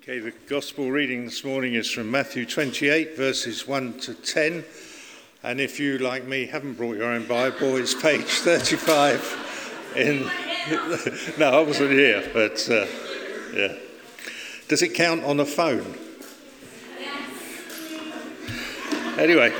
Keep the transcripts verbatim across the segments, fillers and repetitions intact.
Okay, the Gospel reading this morning is from Matthew twenty-eight, verses one to ten. And if you, like me, haven't brought your own Bible, it's page thirty-five in... No, I wasn't here, but uh, yeah. Does it count on a phone? Anyway,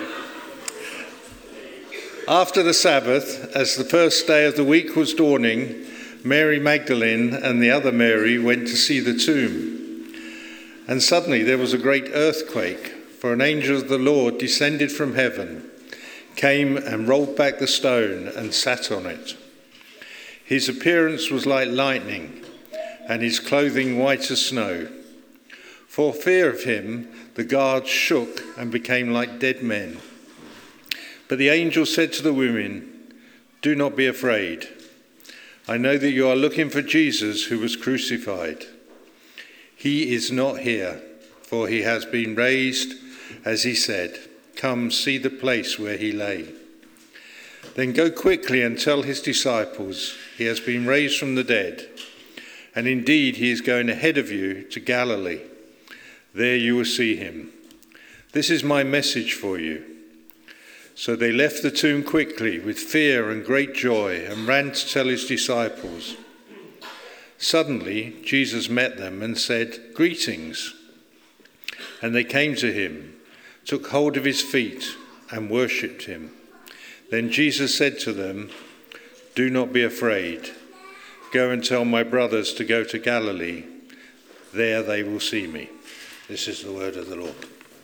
after the Sabbath, as the first day of the week was dawning, Mary Magdalene and the other Mary went to see the tomb. And suddenly there was a great earthquake, for an angel of the Lord descended from heaven, came and rolled back the stone and sat on it. His appearance was like lightning, and his clothing white as snow. For fear of him, the guards shook and became like dead men. But the angel said to the women, "Do not be afraid. I know that you are looking for Jesus who was crucified. He is not here, for he has been raised, as he said. Come, see the place where he lay. Then go quickly and tell his disciples, he has been raised from the dead. And indeed, he is going ahead of you to Galilee. There you will see him. This is my message for you." So they left the tomb quickly with fear and great joy and ran to tell his disciples. Suddenly, Jesus met them and said, "Greetings." And they came to him, took hold of his feet and worshipped him. Then Jesus said to them, "Do not be afraid. Go and tell my brothers to go to Galilee. There they will see me." This is the word of the Lord.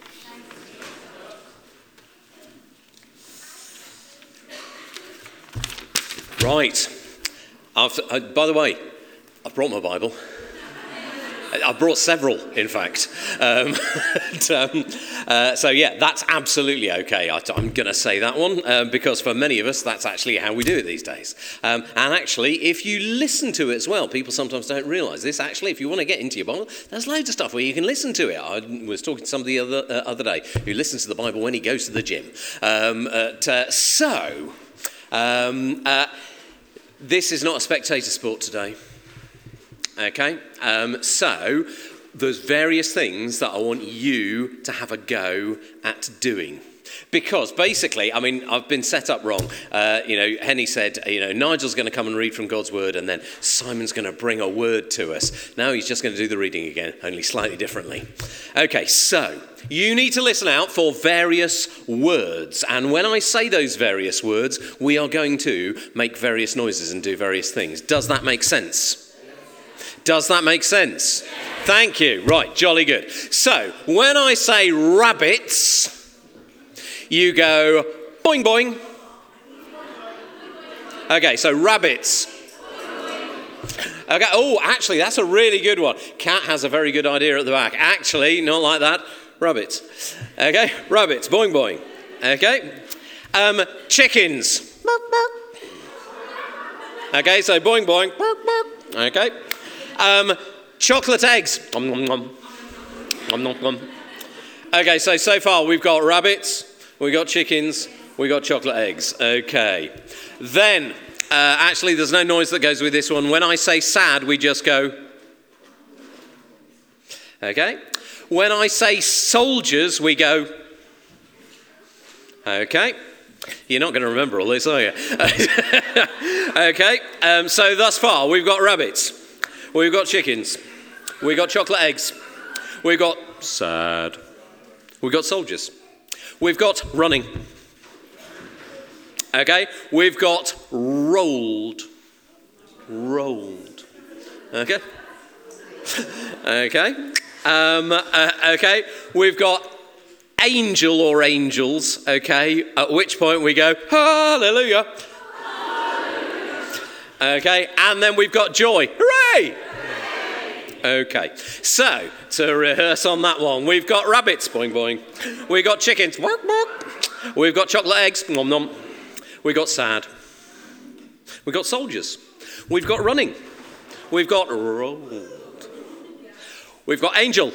Right. I've, uh, by the way, I've brought my Bible. I've brought several, in fact. Um, and, um, uh, so, yeah, that's absolutely okay. I, I'm going to say that one um, because for many of us, that's actually how we do it these days. Um, and actually, if you listen to it as well, people sometimes don't realise this. Actually, if you want to get into your Bible, there's loads of stuff where you can listen to it. I was talking to somebody the other, uh, other day who listens to the Bible when he goes to the gym. Um, at, uh, so, um, uh, this is not a spectator sport today. Okay, um, so there's various things that I want you to have a go at doing. Because basically, I mean, I've been set up wrong. Uh, you know, Henny said, you know, Nigel's going to come and read from God's word, and then Simon's going to bring a word to us. Now he's just going to do the reading again, only slightly differently. Okay, so you need to listen out for various words. And when I say those various words, we are going to make various noises and do various things. Does that make sense? Does that make sense? Thank you. Right, jolly good. So, when I say rabbits, you go boing boing. Okay, so rabbits. Okay, oh, actually, that's a really good one. Kat has a very good idea at the back. Actually, not like that. Rabbits. Okay, rabbits, boing boing. Okay, um, chickens. Okay, so boing boing. Okay. Um, chocolate eggs. Nom, nom, nom. Nom, nom, nom. Okay, so so far we've got rabbits, we've got chickens, we've got chocolate eggs. Okay. Then, uh, actually there's no noise that goes with this one. When I say sad, we just go. Okay. When I say soldiers, we go. Okay. You're not going to remember all this, are you? Okay. Um, so thus far we've got rabbits. We've got chickens, we've got chocolate eggs, we've got sad, we've got soldiers, we've got running, okay, we've got rolled, rolled, okay, okay, um, uh, okay, we've got angel or angels, okay, at which point we go, hallelujah. Okay, and then we've got joy. Hooray! Okay, so to rehearse on that one, we've got rabbits, boing boing. We've got chickens, walk, walk. We've got chocolate eggs, nom nom. We've got sad. We've got soldiers. We've got running. We've got rolled. We've got angel.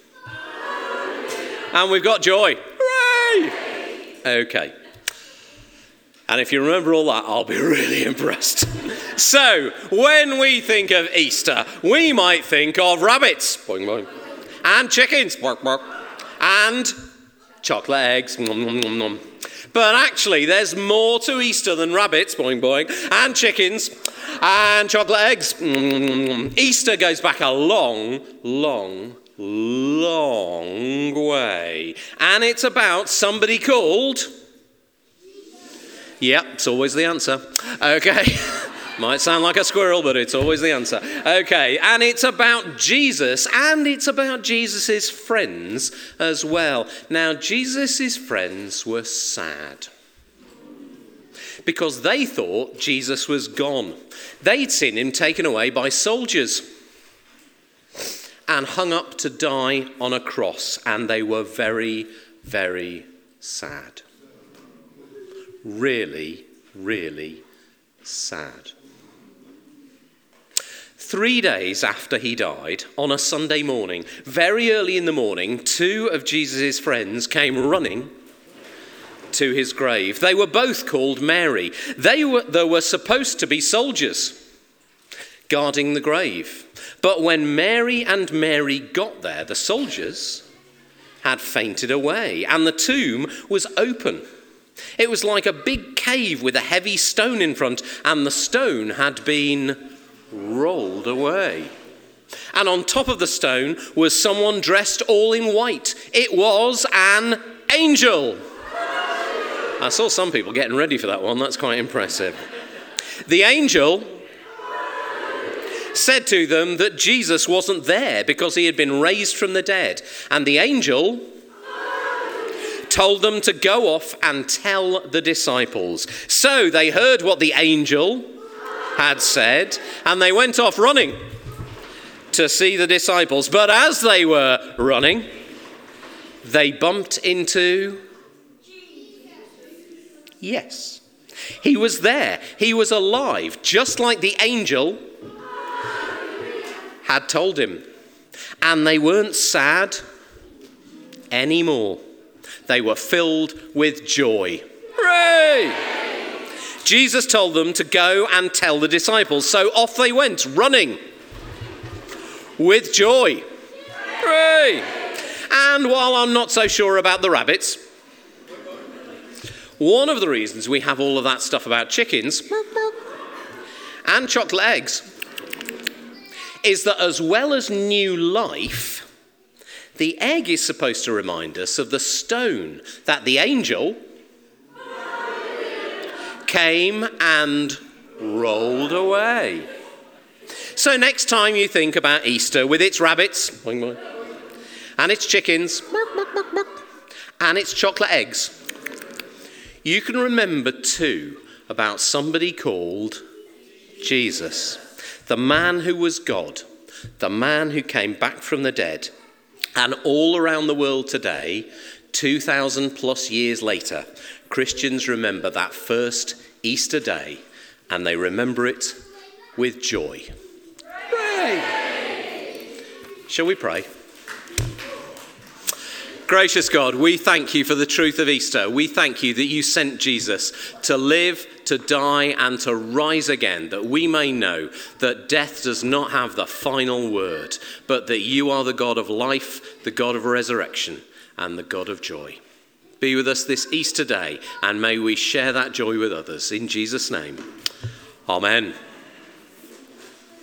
And we've got joy. Hooray! Okay. And if you remember all that, I'll be really impressed. So, when we think of Easter, we might think of rabbits. Boing, boing. and chickens, bark, bark, and chocolate eggs. Nom, nom, nom, nom. But actually, there's more to Easter than rabbits, boing, boing, and chickens, and chocolate eggs. Easter goes back a long, long, long way. And it's about somebody called... Yep, it's always the answer. Okay. Might sound like a squirrel, but it's always the answer. Okay, and it's about Jesus, and it's about Jesus' friends as well. Now, Jesus' friends were sad because they thought Jesus was gone. They'd seen him taken away by soldiers and hung up to die on a cross, and they were very, very sad. Really, really sad. Three days after he died, on a Sunday morning, very early in the morning, two of Jesus' friends came running to his grave. They were both called Mary. They were, they were supposed to be soldiers guarding the grave. But when Mary and Mary got there, the soldiers had fainted away, and the tomb was open. It was like a big cave with a heavy stone in front, and the stone had been rolled away. And on top of the stone was someone dressed all in white. It was an angel. I saw some people getting ready for that one. That's quite impressive. The angel said to them that Jesus wasn't there because he had been raised from the dead. And the angel told them to go off and tell the disciples. So they heard what the angel had said, and they went off running to see the disciples. But as they were running, they bumped into... Yes, he was there. He was alive, just like the angel had told him. And they weren't sad anymore. They were filled with joy. Hooray! Jesus told them to go and tell the disciples. So off they went, running with joy. Hooray! And while I'm not so sure about the rabbits, one of the reasons we have all of that stuff about chickens and chocolate eggs is that as well as new life, the egg is supposed to remind us of the stone that the angel came and rolled away. So next time you think about Easter with its rabbits and its chickens and its chocolate eggs, you can remember too about somebody called Jesus, the man who was God, the man who came back from the dead. And all around the world today, two thousand plus years later, Christians remember that first Easter day, and they remember it with joy. Hooray! Shall we pray? Gracious God, we thank you for the truth of Easter. We thank you that you sent Jesus to live, to die, and to rise again, that we may know that death does not have the final word, but that you are the God of life, the God of resurrection, and the God of joy. Be with us this Easter day, and may we share that joy with others. In Jesus' name, amen.